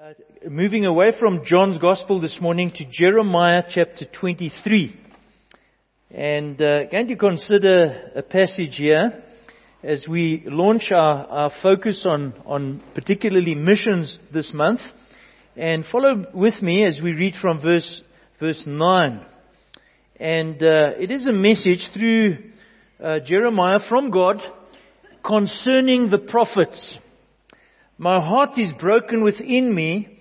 Moving away from John's Gospel this morning to Jeremiah chapter 23. And going to consider a passage here as we launch our focus on particularly missions this month. And follow with me as we read from verse 9. And it is a message through Jeremiah from God concerning the prophets. My heart is broken within me,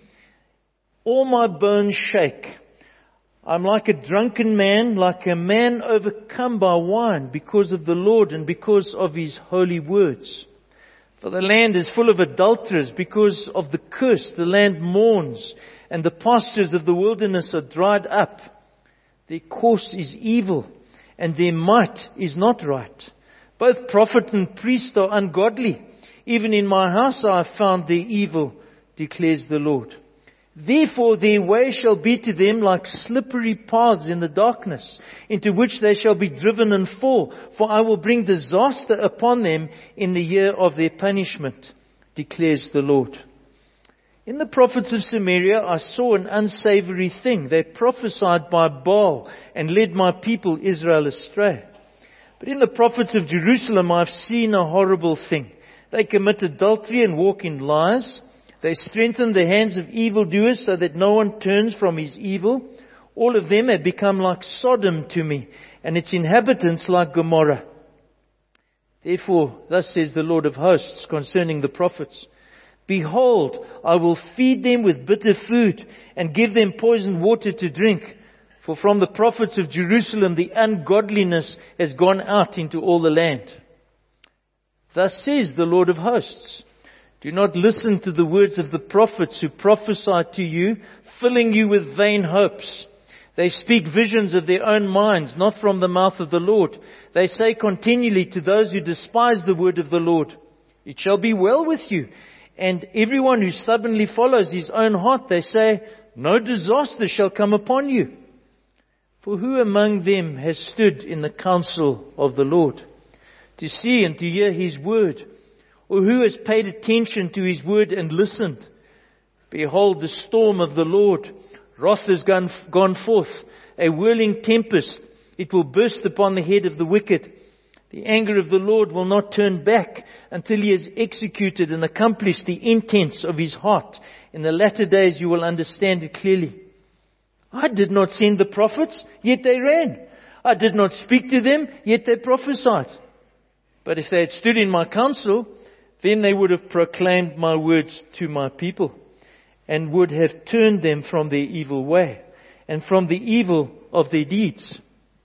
all my bones shake. I'm like a drunken man, like a man overcome by wine because of the Lord and because of His holy words. For the land is full of adulterers because of the curse. The land mourns and the pastures of the wilderness are dried up. Their course is evil and their might is not right. Both prophet and priest are ungodly. Even in my house I have found their evil, declares the Lord. Therefore their way shall be to them like slippery paths in the darkness, into which they shall be driven and fall. For I will bring disaster upon them in the year of their punishment, declares the Lord. In the prophets of Samaria I saw an unsavory thing. They prophesied by Baal and led my people Israel astray. But in the prophets of Jerusalem I have seen a horrible thing. They commit adultery and walk in lies. They strengthen the hands of evildoers so that no one turns from his evil. All of them have become like Sodom to me, and its inhabitants like Gomorrah. Therefore, thus says the Lord of hosts concerning the prophets, behold, I will feed them with bitter food and give them poisoned water to drink. For from the prophets of Jerusalem the ungodliness has gone out into all the land. Thus says the Lord of hosts, do not listen to the words of the prophets who prophesy to you, filling you with vain hopes. They speak visions of their own minds, not from the mouth of the Lord. They say continually to those who despise the word of the Lord, it shall be well with you. And everyone who stubbornly follows his own heart, they say, no disaster shall come upon you. For who among them has stood in the counsel of the Lord, to see and to hear His word? Or who has paid attention to His word and listened? Behold, the storm of the Lord, wrath has gone forth, a whirling tempest. It will burst upon the head of the wicked. The anger of the Lord will not turn back until He has executed and accomplished the intents of His heart. In the latter days you will understand it clearly. I did not send the prophets, yet they ran. I did not speak to them, yet they prophesied. But if they had stood in my counsel, then they would have proclaimed my words to my people and would have turned them from their evil way and from the evil of their deeds.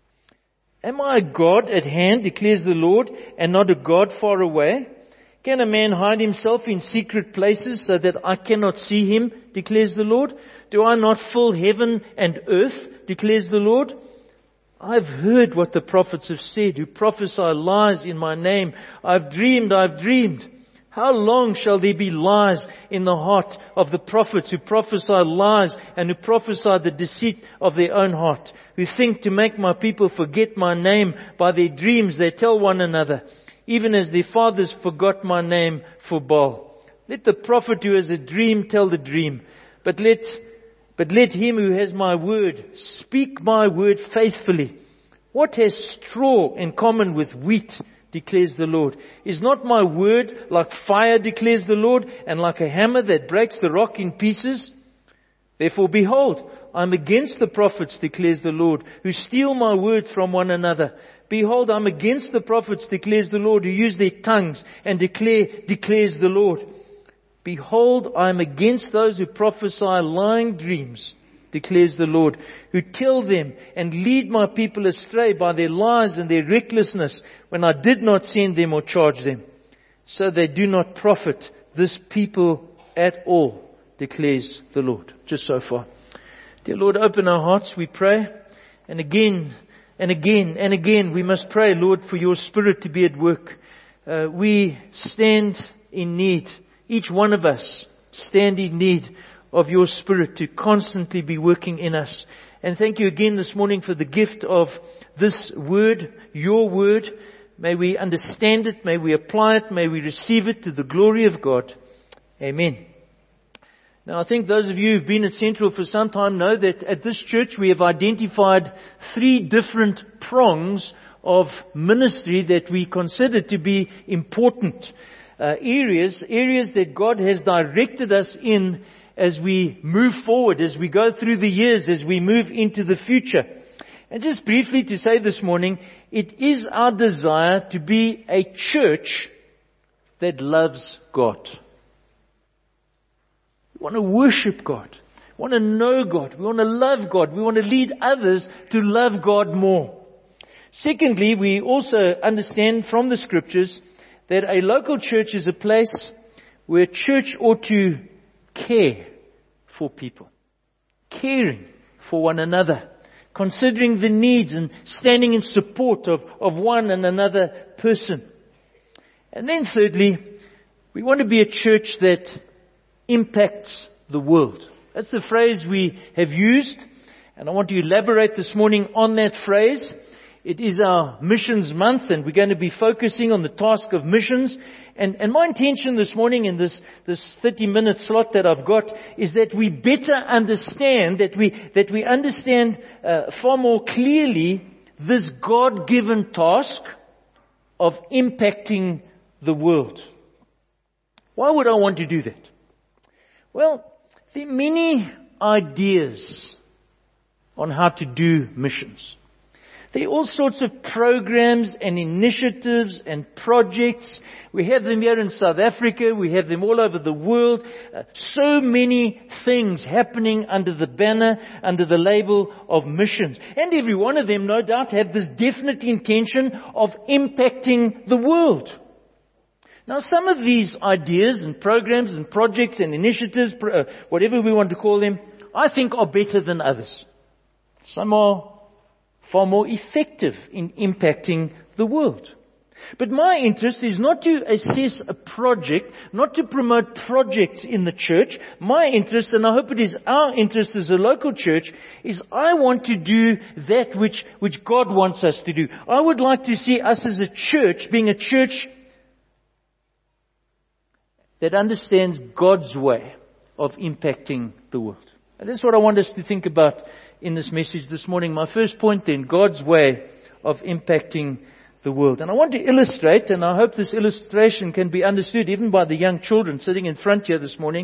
Am I a God at hand, declares the Lord, and not a God far away? Can a man hide himself in secret places so that I cannot see him, declares the Lord? Do I not fill heaven and earth, declares the Lord? I've heard what the prophets have said, who prophesy lies in my name. I've dreamed. How long shall there be lies in the heart of the prophets who prophesy lies and who prophesy the deceit of their own heart, who think to make my people forget my name by their dreams they tell one another, even as their fathers forgot my name for Baal. Let the prophet who has a dream tell the dream, but let him who has my word speak my word faithfully. What has straw in common with wheat, declares the Lord? Is not my word like fire, declares the Lord, and like a hammer that breaks the rock in pieces? Therefore, behold, I am against the prophets, declares the Lord, who steal my words from one another. Behold, I am against the prophets, declares the Lord, who use their tongues and declares the Lord. Behold, I am against those who prophesy lying dreams, declares the Lord, who tell them and lead my people astray by their lies and their recklessness when I did not send them or charge them. So they do not profit this people at all, declares the Lord. Just so far. Dear Lord, open our hearts, we pray. And again we must pray, Lord, for your Spirit to be at work. We stand in need. Each one of us stand in need of your Spirit to constantly be working in us. And thank you again this morning for the gift of this word, your word. May we understand it, may we apply it, may we receive it to the glory of God. Amen. Now, I think those of you who've been at Central for some time know that at this church we have identified 3 different prongs of ministry that we consider to be important areas that God has directed us in as we move forward, as we go through the years, as we move into the future. And just briefly to say this morning, it is our desire to be a church that loves God. We want to worship God. We want to know God. We want to love God. We want to lead others to love God more. Secondly, we also understand from the Scriptures that a local church is a place where church ought to care for people. Caring for one another. Considering the needs and standing in support of one and another person. And then thirdly, we want to be a church that impacts the world. That's the phrase we have used, and I want to elaborate this morning on that phrase. It is our missions month, and we're going to be focusing on the task of missions. And my intention this morning in this 30-minute slot that I've got is that we better understand, that we understand far more clearly this God-given task of impacting the world. Why would I want to do that? Well, there are many ideas on how to do missions. There are all sorts of programs and initiatives and projects. We have them here in South Africa. We have them all over the world. So many things happening under the banner, under the label of missions. And every one of them, no doubt, have this definite intention of impacting the world. Now, some of these ideas and programs and projects and initiatives, whatever we want to call them, I think are better than others. Some are far more effective in impacting the world. But my interest is not to assess a project, not to promote projects in the church. My interest, and I hope it is our interest as a local church, is I want to do that which God wants us to do. I would like to see us as a church being a church that understands God's way of impacting the world. And that's what I want us to think about in this message this morning. My first point then, God's way of impacting the world. And I want to illustrate, and I hope this illustration can be understood even by the young children sitting in front here this morning,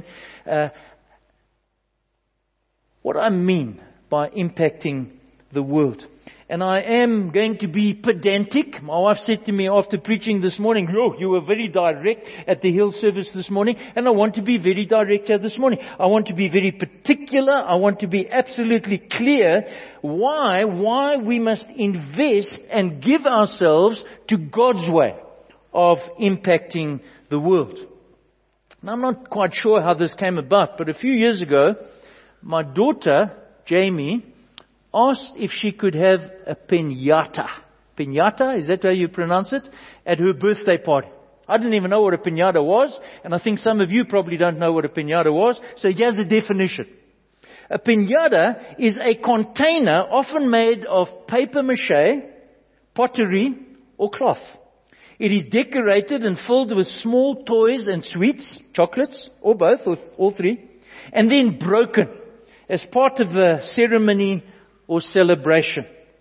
what I mean by impacting the world. And I am going to be pedantic. My wife said to me after preaching this morning, "Look, you were very direct at the Hill service this morning." And I want to be very direct here this morning. I want to be very particular. I want to be absolutely clear why we must invest and give ourselves to God's way of impacting the world. Now, I'm not quite sure how this came about, but a few years ago, my daughter, Jamie, asked if she could have a piñata. Piñata, is that how you pronounce it? At her birthday party. I didn't even know what a piñata was, and I think some of you probably don't know what a piñata was, so here's a definition. A piñata is a container often made of paper mache, pottery, or cloth. It is decorated and filled with small toys and sweets, chocolates, or both, or all three, and then broken as part of a ceremony or celebration.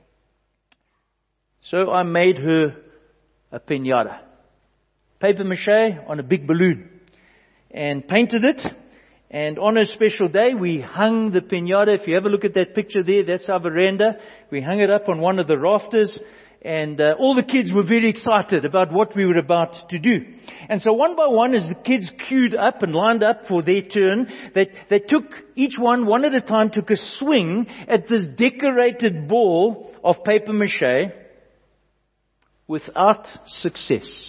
So I made her a piñata. Paper mache on a big balloon. And painted it. And on a special day, we hung the piñata. If you have a look at that picture there, that's our veranda. We hung it up on one of the rafters. And all the kids were very excited about what we were about to do. And so one by one, as the kids queued up and lined up for their turn, they took, each one at a time, took a swing at this decorated ball of paper mache without success.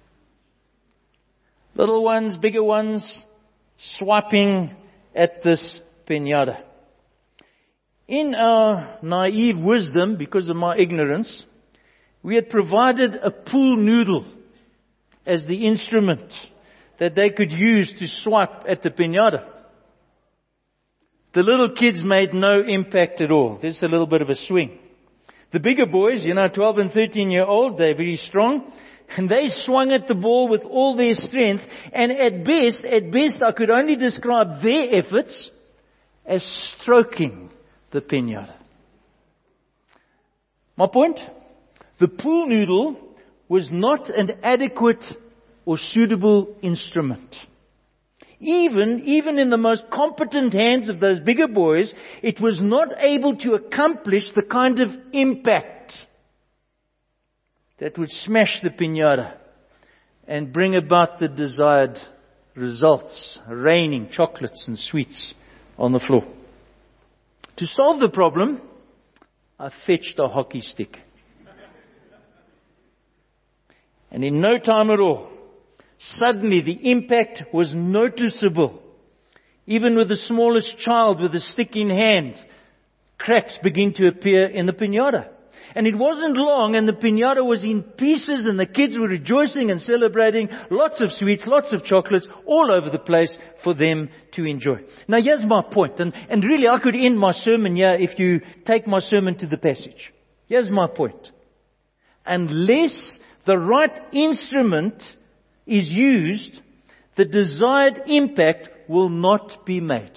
Little ones, bigger ones, swiping at this piñata. In our naive wisdom, because of my ignorance, we had provided a pool noodle as the instrument that they could use to swipe at the piñata. The little kids made no impact at all. There's a little bit of a swing. The bigger boys, 12 and 13-year-old, they're very strong. And they swung at the ball with all their strength. And at best, I could only describe their efforts as stroking the piñata. My point? The pool noodle was not an adequate or suitable instrument. Even in the most competent hands of those bigger boys, it was not able to accomplish the kind of impact that would smash the piñata and bring about the desired results, raining chocolates and sweets on the floor. To solve the problem, I fetched a hockey stick. And in no time at all, suddenly the impact was noticeable. Even with the smallest child with a stick in hand, cracks begin to appear in the piñata. And it wasn't long and the piñata was in pieces and the kids were rejoicing and celebrating. Lots of sweets, lots of chocolates all over the place for them to enjoy. Now here's my point. And really I could end my sermon here if you take my sermon to the passage. Here's my point. Unless the right instrument is used, the desired impact will not be made.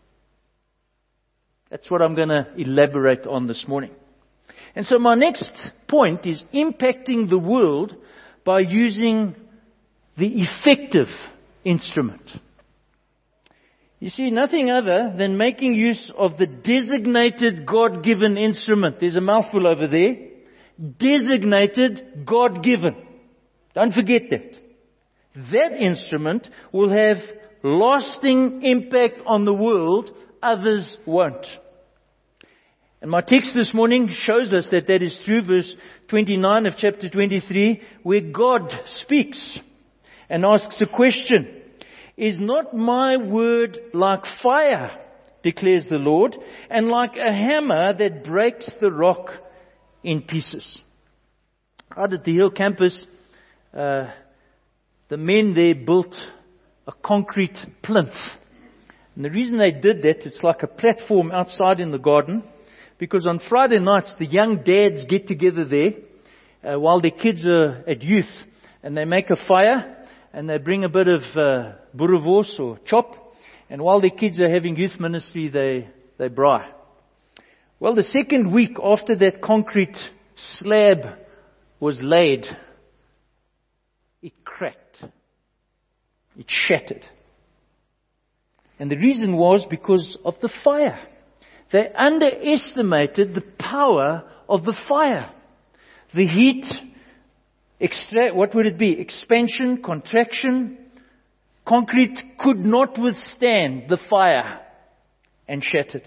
That's what I'm going to elaborate on this morning. And so my next point is impacting the world by using the effective instrument. You see, nothing other than making use of the designated God-given instrument. There's a mouthful over there. Designated God-given. Don't forget that. That instrument will have lasting impact on the world, others won't. And my text this morning shows us that is true. Verse 29 of chapter 23, where God speaks and asks a question. Is not my word like fire, declares the Lord, and like a hammer that breaks the rock in pieces? Out at the Hill campus, the men there built a concrete plinth. And the reason they did that, it's like a platform outside in the garden, because on Friday nights the young dads get together there while their kids are at youth, and they make a fire and they bring a bit of boerewors or chop, and while their kids are having youth ministry they braai. Well, the second week after that concrete slab was laid, it cracked. It shattered. And the reason was because of the fire. They underestimated the power of the fire. The heat, what would it be? Expansion, contraction. Concrete could not withstand the fire and shattered.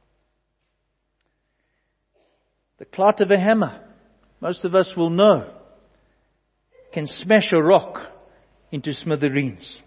The clout of a hammer, most of us will know, can smash a rock into smithereens.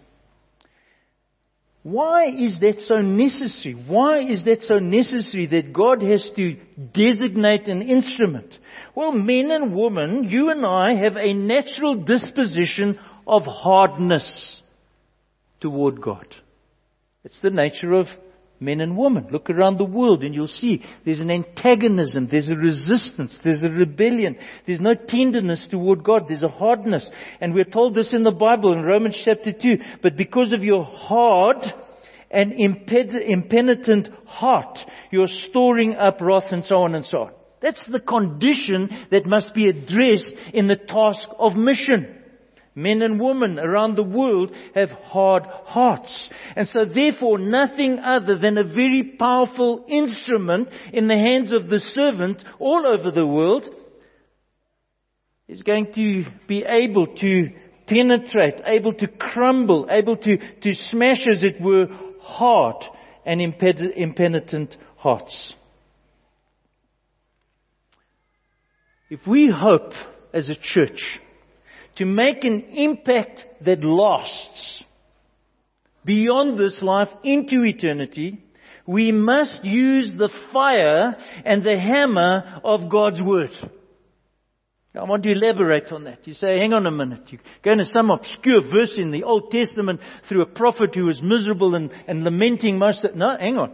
Why is that so necessary? Why is that so necessary that God has to designate an instrument? Well, men and women, you and I, have a natural disposition of hardness toward God. It's the nature of men and women. Look around the world and you'll see there's an antagonism, there's a resistance, there's a rebellion, there's no tenderness toward God, there's a hardness. And we're told this in the Bible in Romans chapter 2, but because of your hard and impenitent heart, you're storing up wrath and so on and so on. That's the condition that must be addressed in the task of mission. Men and women around the world have hard hearts. And so therefore nothing other than a very powerful instrument in the hands of the servant all over the world is going to be able to penetrate, able to crumble, able to smash, as it were, hard and impenitent hearts. If we hope as a church to make an impact that lasts beyond this life into eternity, we must use the fire and the hammer of God's Word. I want to elaborate on that. You say, hang on a minute. You're going to some obscure verse in the Old Testament through a prophet who was miserable and lamenting most of it. No, hang on.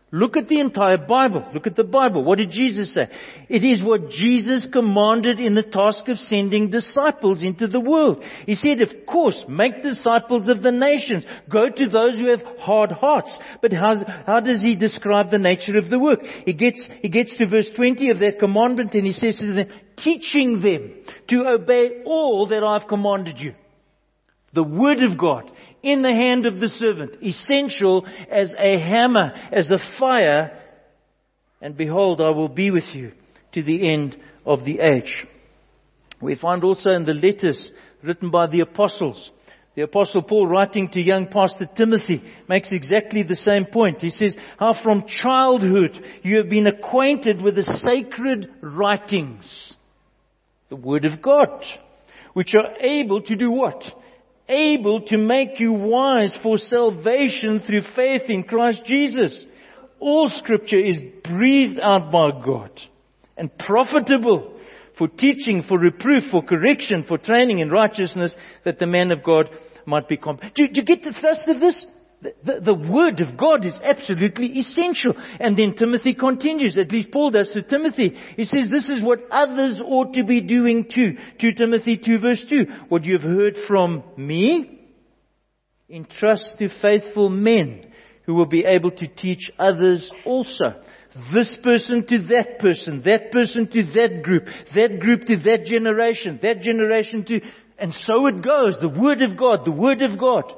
Look at the entire Bible. Look at the Bible. What did Jesus say? It is what Jesus commanded in the task of sending disciples into the world. He said, of course, make disciples of the nations. Go to those who have hard hearts. But how does he describe the nature of the work? He gets to verse 20 of that commandment and he says to them, teaching them to obey all that I've commanded you. The Word of God in the hand of the servant, essential as a hammer, as a fire. And behold, I will be with you to the end of the age. We find also in the letters written by the apostles, the Apostle Paul, writing to young Pastor Timothy, makes exactly the same point. He says, how from childhood you have been acquainted with the sacred writings, the Word of God, which are able to do what? Able to make you wise for salvation through faith in Christ Jesus. All Scripture is breathed out by God and profitable for teaching, for reproof, for correction, for training in righteousness, that the man of God might be competent. Do you get the thrust of this? The Word of God is absolutely essential. And then Timothy continues, at least Paul does to Timothy. He says, this is what others ought to be doing too. 2 Timothy 2 verse 2. What you have heard from me, entrust to faithful men who will be able to teach others also. This person to that person to that group to that generation to, and so it goes. The Word of God, the Word of God.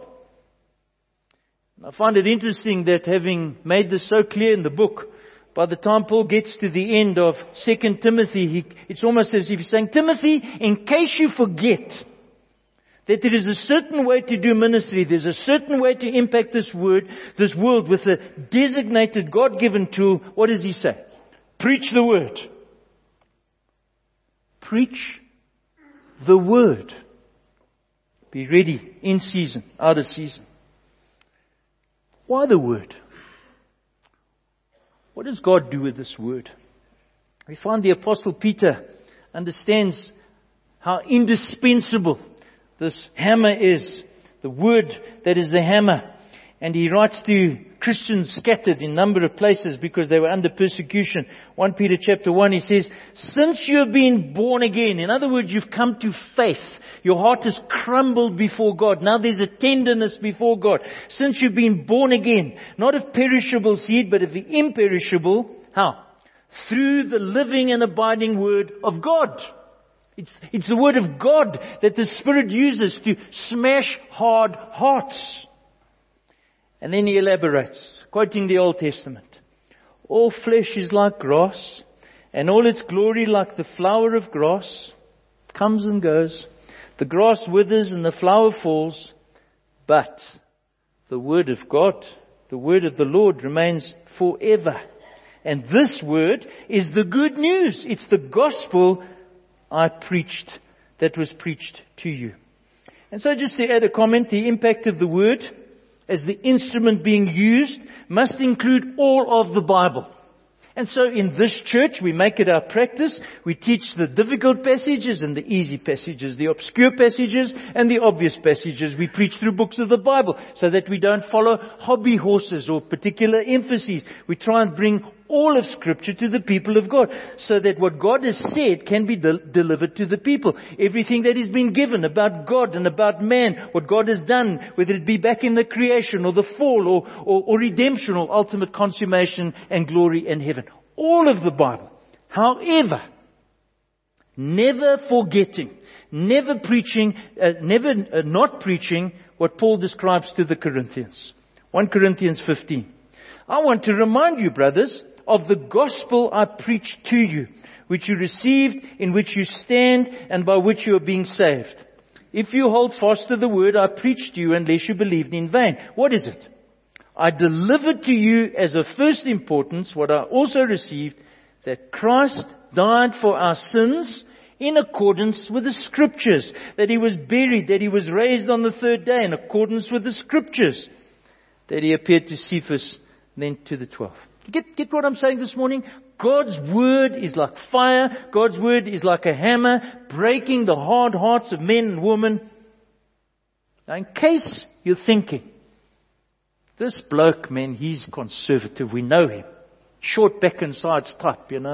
I find it interesting that having made this so clear in the book, by the time Paul gets to the end of 2 Timothy, it's almost as if he's saying, Timothy, in case you forget that there is a certain way to do ministry, there's a certain way to impact this world with a designated God-given tool, what does he say? Preach the Word. Preach the Word. Be ready in season, out of season. Why the Word? What does God do with this Word? We find the Apostle Peter understands how indispensable this hammer is. The Word that is the hammer. And he writes to Christians scattered in a number of places because they were under persecution. 1 Peter chapter 1, he says, since you have been born again, in other words, you've come to faith. Your heart has crumbled before God. Now there's a tenderness before God. Since you've been born again, not of perishable seed, but of the imperishable. How? Through the living and abiding Word of God. It's the Word of God that the Spirit uses to smash hard hearts. And then he elaborates, quoting the Old Testament. All flesh is like grass, and all its glory like the flower of grass. Comes and goes. The grass withers and the flower falls. But the Word of God, the Word of the Lord remains forever. And this Word is the good news. It's the gospel I preached, that was preached to you. And so just to add a comment, the impact of the Word as the instrument being used must include all of the Bible. And so in this church, we make it our practice. We teach the difficult passages and the easy passages, the obscure passages and the obvious passages. We preach through books of the Bible so that we don't follow hobby horses or particular emphases. We try and bring all of Scripture to the people of God so that what God has said can be delivered to the people. Everything that has been given about God and about man, what God has done, whether it be back in the creation or the fall or redemption or ultimate consummation and glory in heaven. All of the Bible. However, never forgetting, never preaching, not preaching what Paul describes to the Corinthians. 1 Corinthians 15. I want to remind you, brothers, of the gospel I preached to you, which you received, in which you stand, and by which you are being saved. If you hold fast to the word I preached to you, unless you believed in vain. What is it? I delivered to you as of first importance what I also received, that Christ died for our sins in accordance with the Scriptures, that He was buried, that He was raised on the third day in accordance with the Scriptures, that He appeared to Cephas, then to the 12. Get what I'm saying this morning? God's Word is like fire. God's Word is like a hammer, breaking the hard hearts of men and women. Now, in case you're thinking This bloke, man, he's conservative. We know him. Short back and sides type, It's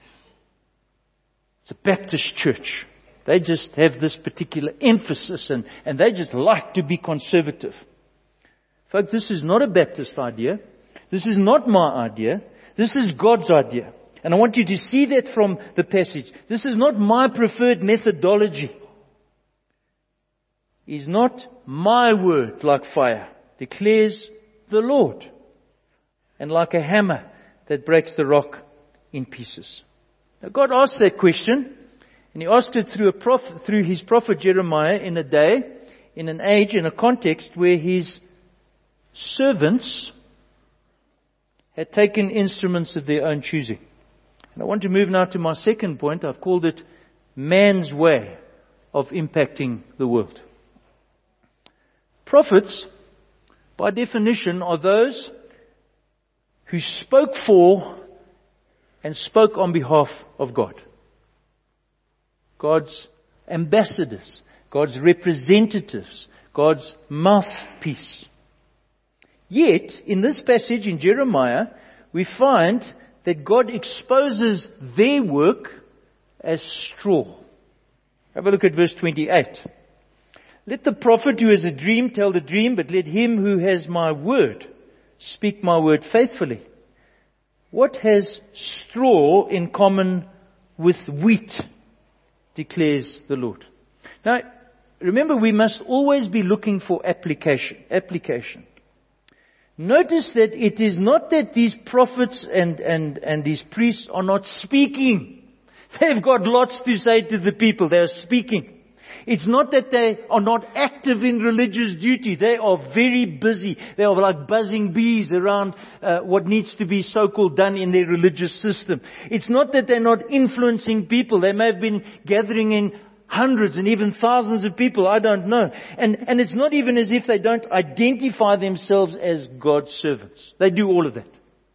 a Baptist church. They just have this particular emphasis and they just like to be conservative. Folks, this is not a Baptist idea. This is not my idea. This is God's idea. And I want you to see that from the passage. This is not my preferred methodology. Is not my word like fire, declares the Lord, and like a hammer that breaks the rock in pieces. Now God asked that question, and He asked it through His prophet Jeremiah in a day, in an age, in a context where His servants had taken instruments of their own choosing. And I want to move now to my second point. I've called it man's way of impacting the world. Prophets, by definition, are those who spoke for and spoke on behalf of God. God's ambassadors, God's representatives, God's mouthpiece. Yet, in this passage in Jeremiah, we find that God exposes their work as straw. Have a look at verse 28. Let the prophet who has a dream tell the dream, but let him who has my word speak my word faithfully. What has straw in common with wheat, declares the Lord. Now, remember, we must always be looking for application. Notice that it is not that these prophets and these priests are not speaking. They've got lots to say to the people. They are speaking. It's not that they are not active in religious duty. They are very busy. They are like buzzing bees around what needs to be so-called done in their religious system. It's not that they're not influencing people. They may have been gathering in hundreds and even thousands of people. I don't know. And it's not even as if they don't identify themselves as God's servants. They do all of that.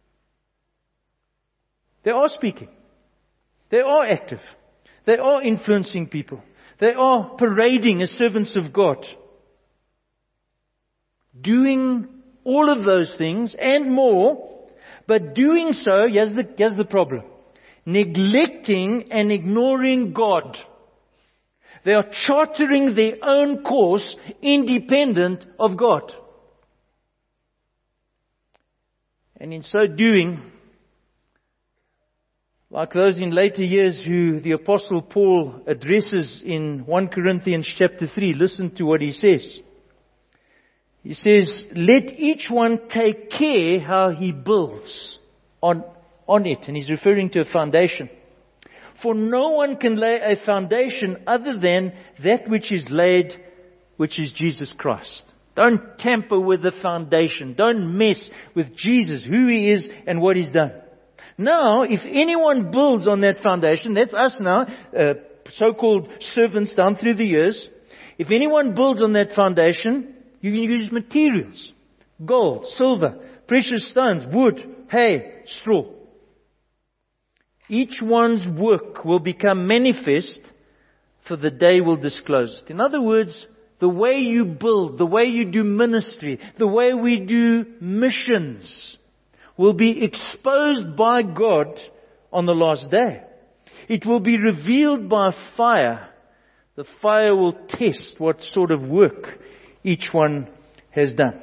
They are speaking. They are active. They are influencing people. They are parading as servants of God. Doing all of those things and more, but doing so, here's the problem. Neglecting and ignoring God. They are chartering their own course independent of God. And in so doing, like those in later years who the Apostle Paul addresses in 1 Corinthians chapter 3, listen to what he says. He says, let each one take care how he builds on it. And he's referring to a foundation. For no one can lay a foundation other than that which is laid, which is Jesus Christ. Don't tamper with the foundation. Don't mess with Jesus, who He is and what He's done. Now, if anyone builds on that foundation, that's us now, so-called servants down through the years. If anyone builds on that foundation, you can use materials. Gold, silver, precious stones, wood, hay, straw. Each one's work will become manifest, for the day will disclose it. In other words, the way you build, the way you do ministry, the way we do missions will be exposed by God on the last day. It will be revealed by fire. The fire will test what sort of work each one has done.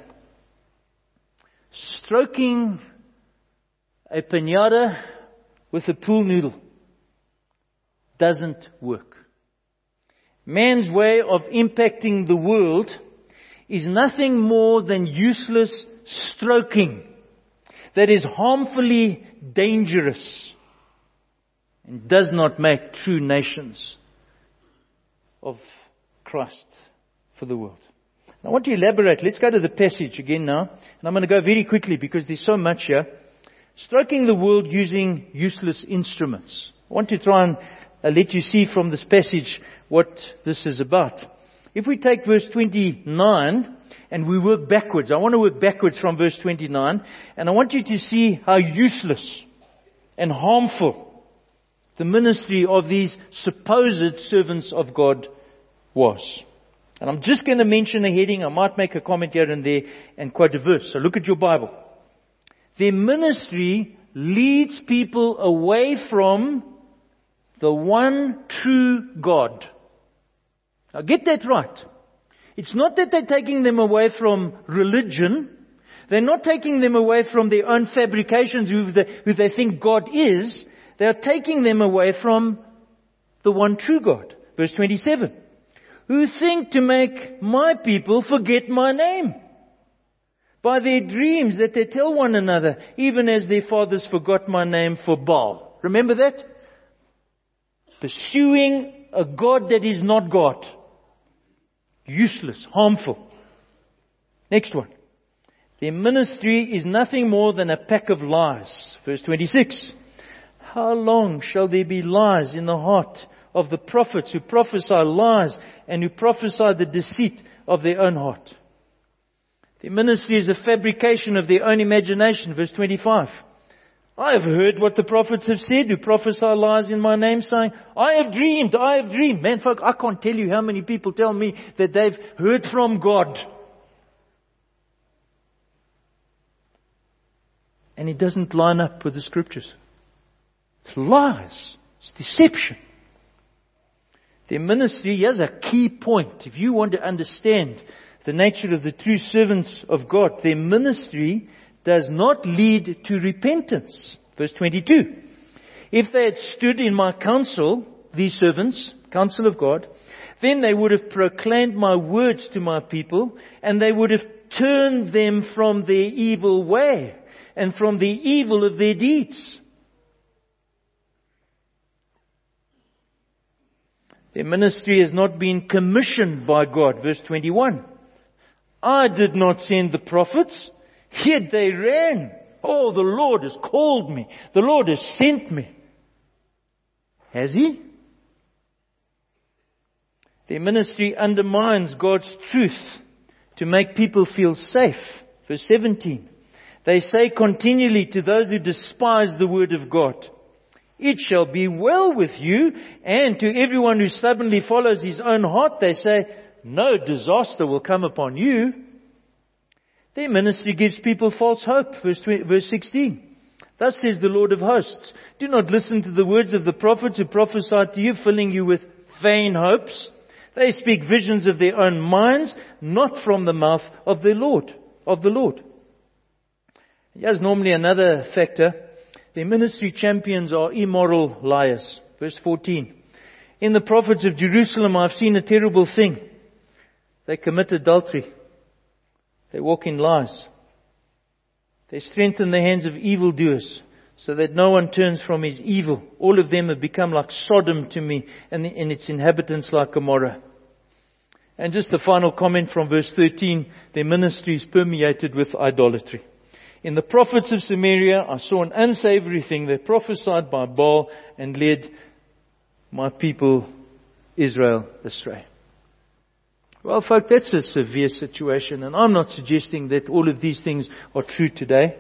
Stroking a piñata with a pool noodle doesn't work. Man's way of impacting the world is nothing more than useless stroking that is harmfully dangerous and does not make true nations of Christ for the world. I want to elaborate. Let's go to the passage again now. And I'm going to go very quickly because there's so much here. Stroking the world using useless instruments. I want to try and let you see from this passage what this is about. If we take verse 29 and we work backwards, I want to work backwards from verse 29, and I want you to see how useless and harmful the ministry of these supposed servants of God was. And I'm just going to mention a heading. I might make a comment here and there and quote a verse. So look at your Bible. Their ministry leads people away from the one true God. Now get that right. It's not that they're taking them away from religion. They're not taking them away from their own fabrications, who they think God is. They are taking them away from the one true God. Verse 27. Who think to make my people forget my name by their dreams that they tell one another, even as their fathers forgot my name for Baal. Remember that? Pursuing a God that is not God. Useless, harmful. Next one. Their ministry is nothing more than a pack of lies. Verse 26. How long shall there be lies in the heart of the prophets who prophesy lies and who prophesy the deceit of their own heart? Their ministry is a fabrication of their own imagination. Verse 25. I have heard what the prophets have said who prophesy lies in my name, saying, I have dreamed, I have dreamed. Man, folk, I can't tell you how many people tell me that they've heard from God. And it doesn't line up with the scriptures. It's lies. It's deception. Their ministry, here's a key point. If you want to understand the nature of the true servants of God, their ministry does not lead to repentance. Verse 22. If they had stood in my counsel, these servants, counsel of God, then they would have proclaimed my words to my people, and they would have turned them from their evil way and from the evil of their deeds. Their ministry has not been commissioned by God. Verse 21. I did not send the prophets, yet they ran. Oh, the Lord has called me. The Lord has sent me. Has He? Their ministry undermines God's truth to make people feel safe. Verse 17. They say continually to those who despise the word of God, it shall be well with you. And to everyone who stubbornly follows his own heart, they say, no disaster will come upon you. Their ministry gives people false hope. Verse 16. Thus says the Lord of hosts, do not listen to the words of the prophets who prophesy to you, filling you with vain hopes. They speak visions of their own minds, not from the mouth of the Lord. Here's normally another factor. Their ministry champions are immoral liars. Verse 14. In the prophets of Jerusalem I've seen a terrible thing. They commit adultery. They walk in lies. They strengthen the hands of evildoers so that no one turns from his evil. All of them have become like Sodom to me and its inhabitants like Gomorrah. And just the final comment from verse 13. Their ministry is permeated with idolatry. In the prophets of Samaria, I saw an unsavory thing. They prophesied by Baal and led my people Israel astray. Well, folk, that's a severe situation, and I'm not suggesting that all of these things are true today.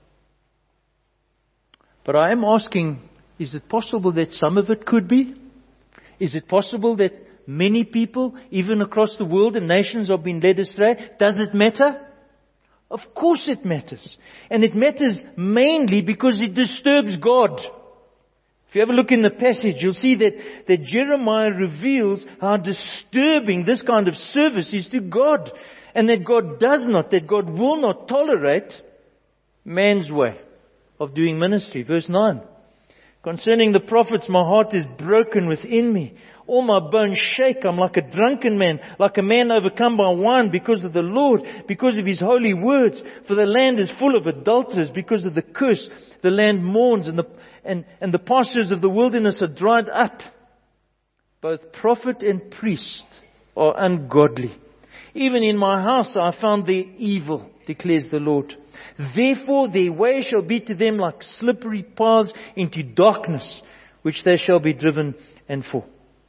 But I am asking, is it possible that some of it could be? Is it possible that many people, even across the world and nations, are being led astray? Does it matter? Of course it matters. And it matters mainly because it disturbs God. If you have a look in the passage, you'll see that Jeremiah reveals how disturbing this kind of service is to God. And that God will not tolerate man's way of doing ministry. Verse 9. Concerning the prophets, my heart is broken within me. All my bones shake. I'm like a drunken man, like a man overcome by wine because of the Lord, because of His holy words. For the land is full of adulterers because of the curse. The land mourns and the pastures of the wilderness are dried up. Both prophet and priest are ungodly. Even in my house I found their evil, declares the Lord. Therefore their way shall be to them like slippery paths into darkness, which they shall be driven and fall.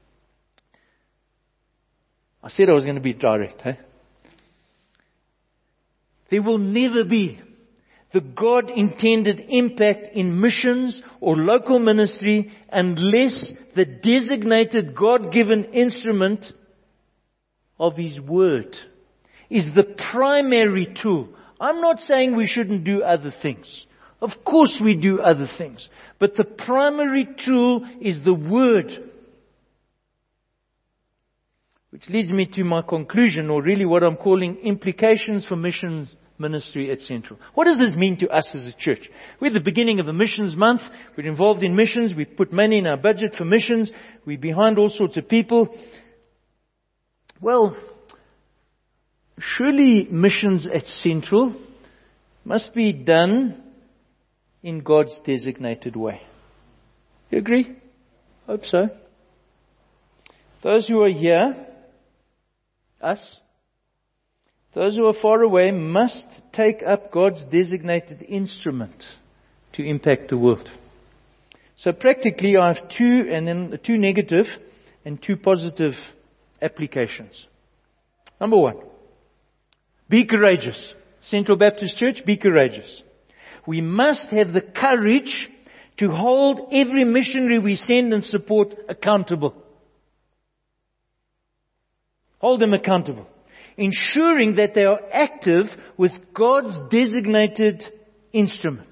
I said I was going to be direct. There will never be the God-intended impact in missions or local ministry unless the designated God-given instrument of His Word is the primary tool. I'm not saying we shouldn't do other things. Of course we do other things. But the primary tool is the Word. Which leads me to my conclusion, or really what I'm calling implications for mission ministry at Central. What does this mean to us as a church? We're at the beginning of a missions month. We're involved in missions. We put money in our budget for missions. We're behind all sorts of people. Well, surely missions at Central must be done in God's designated way. You agree? Hope so. Those who are here, us, those who are far away, must take up God's designated instrument to impact the world. So practically I have two negative and two positive applications. Number one, be courageous. Central Baptist Church, be courageous. We must have the courage to hold every missionary we send and support accountable. Hold them accountable. Ensuring that they are active with God's designated instrument.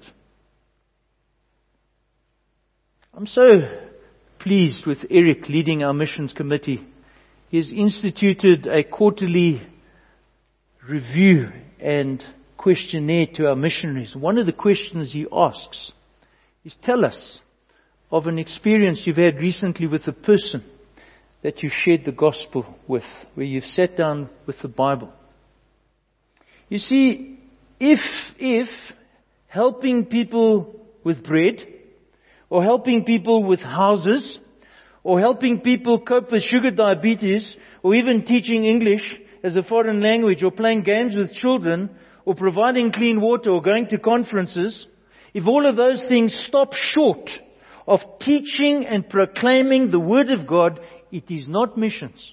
I'm so pleased with Eric leading our missions committee. He has instituted a quarterly review and questionnaire to our missionaries. One of the questions he asks is, tell us of an experience you've had recently with a person that you've shared the gospel with, where you've sat down with the Bible. You see, if helping people with bread, or helping people with houses, or helping people cope with sugar diabetes, or even teaching English as a foreign language, or playing games with children, or providing clean water, or going to conferences, if all of those things stop short of teaching and proclaiming the Word of God, it is not missions.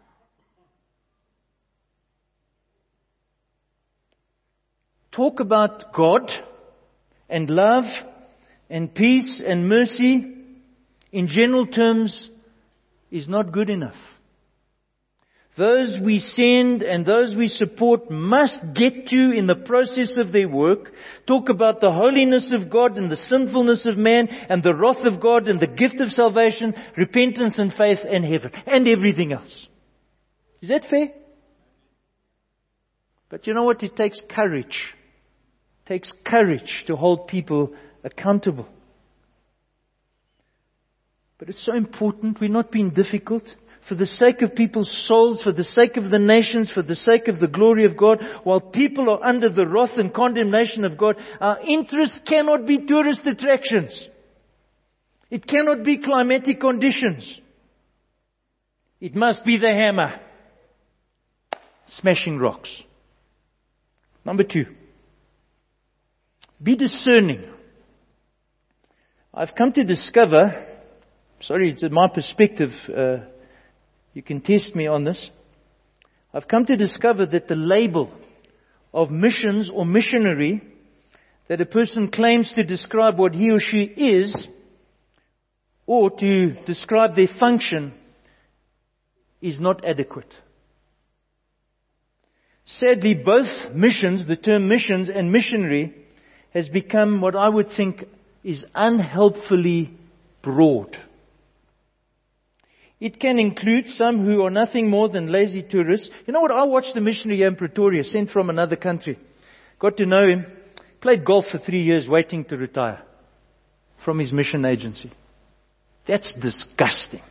Talk about God and love and peace and mercy in general terms is not good enough. Those we send and those we support must get to, in the process of their work, talk about the holiness of God and the sinfulness of man and the wrath of God and the gift of salvation, repentance and faith and heaven and everything else. Is that fair? But you know what? It takes courage. It takes courage to hold people accountable. But it's so important. We're not being difficult. For the sake of people's souls, for the sake of the nations, for the sake of the glory of God, while people are under the wrath and condemnation of God, our interest cannot be tourist attractions. It cannot be climatic conditions. It must be the hammer. Smashing rocks. Number two. Be discerning. I've come to discover, it's my perspective, you can test me on this. I've come to discover that the label of missions or missionary that a person claims to describe what he or she is, or to describe their function, is not adequate. Sadly, both missions, the term missions and missionary, has become what I would think is unhelpfully broad. It can include some who are nothing more than lazy tourists. You know what? I watched a missionary here in Pretoria, sent from another country. Got to know him. Played golf for 3 years, waiting to retire from his mission agency. That's disgusting.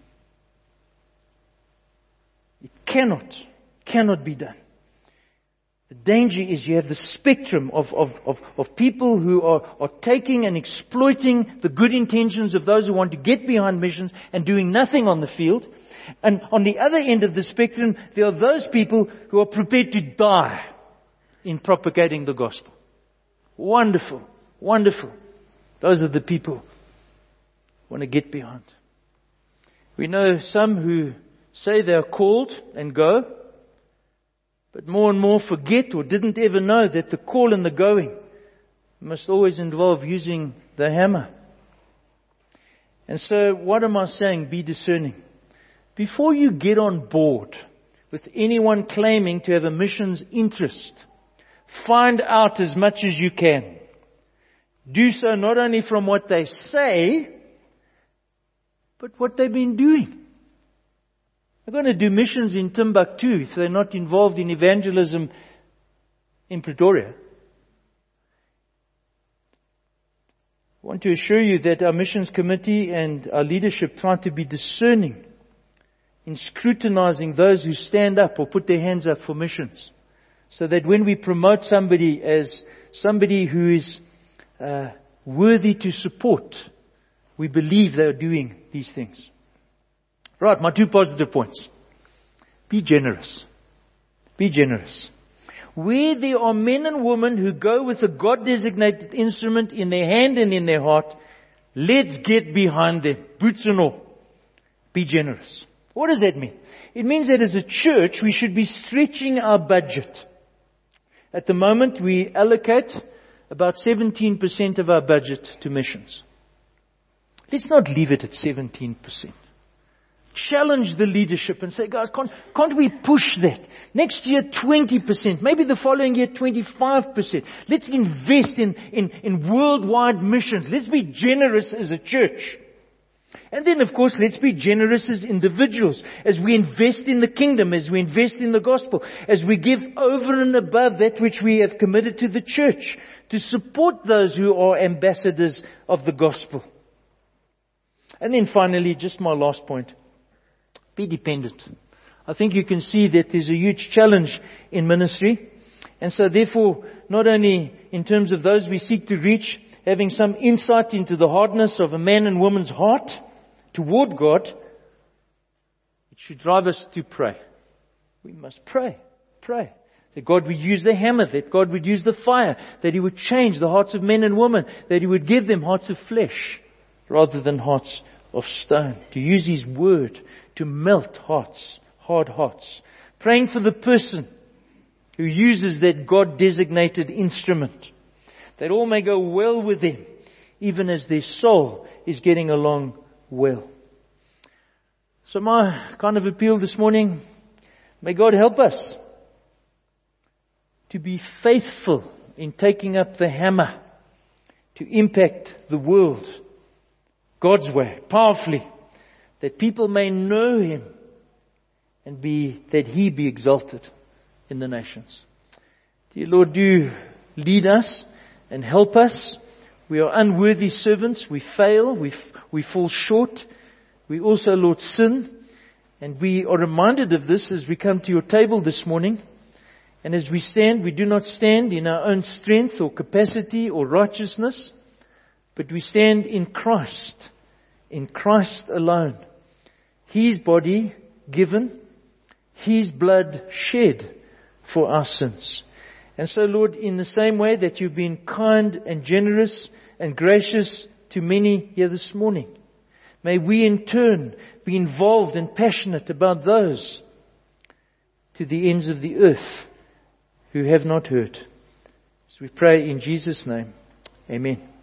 It cannot be done. The danger is you have the spectrum of people who are taking and exploiting the good intentions of those who want to get behind missions and doing nothing on the field. And on the other end of the spectrum, there are those people who are prepared to die in propagating the gospel. Wonderful. Wonderful. Those are the people who want to get behind. We know some who say they are called and go, but more and more forget or didn't ever know that the call and the going must always involve using the hammer. And so what am I saying? Be discerning. Before you get on board with anyone claiming to have a missions interest. Find out as much as you can. Do so not only from what they say, but what they've been doing. They're going to do missions in Timbuktu if they're not involved in evangelism in Pretoria. I want to assure you that our missions committee and our leadership try to be discerning in scrutinizing those who stand up or put their hands up for missions. So that when we promote somebody as somebody who is worthy to support, we believe they are doing these things. Right, my 2 positive points. Be generous. Be generous. Where there are men and women who go with a God-designated instrument in their hand and in their heart, let's get behind them, boots and all. Be generous. What does that mean? It means that as a church, we should be stretching our budget. At the moment, we allocate about 17% of our budget to missions. Let's not leave it at 17%. Challenge the leadership and say, guys, can't we push that? Next year, 20%. Maybe the following year, 25%. Let's invest in worldwide missions. Let's be generous as a church. And then, of course, let's be generous as individuals. As we invest in the kingdom, as we invest in the gospel, as we give over and above that which we have committed to the church, to support those who are ambassadors of the gospel. And then finally, just my last point. Be dependent. I think you can see that there's a huge challenge in ministry. And so therefore, not only in terms of those we seek to reach, having some insight into the hardness of a man and woman's heart toward God, it should drive us to pray. We must pray. Pray. That God would use the hammer, that God would use the fire, that He would change the hearts of men and women, that He would give them hearts of flesh rather than hearts of stone. To use His word to melt hearts, hard hearts. Praying for the person who uses that God-designated instrument, that all may go well with them, even as their soul is getting along well. So my kind of appeal this morning, may God help us to be faithful in taking up the hammer to impact the world God's way, powerfully, that people may know Him and that He be exalted in the nations. Dear Lord, do lead us and help us. We are unworthy servants. We fail. We fall short. We also, Lord, sin. And we are reminded of this as we come to your table this morning. And as we stand, we do not stand in our own strength or capacity or righteousness, but we stand in Christ alone. His body given, His blood shed for our sins. And so, Lord, in the same way that you've been kind and generous and gracious to many here this morning, may we in turn be involved and passionate about those to the ends of the earth who have not heard. As we pray in Jesus' name, amen.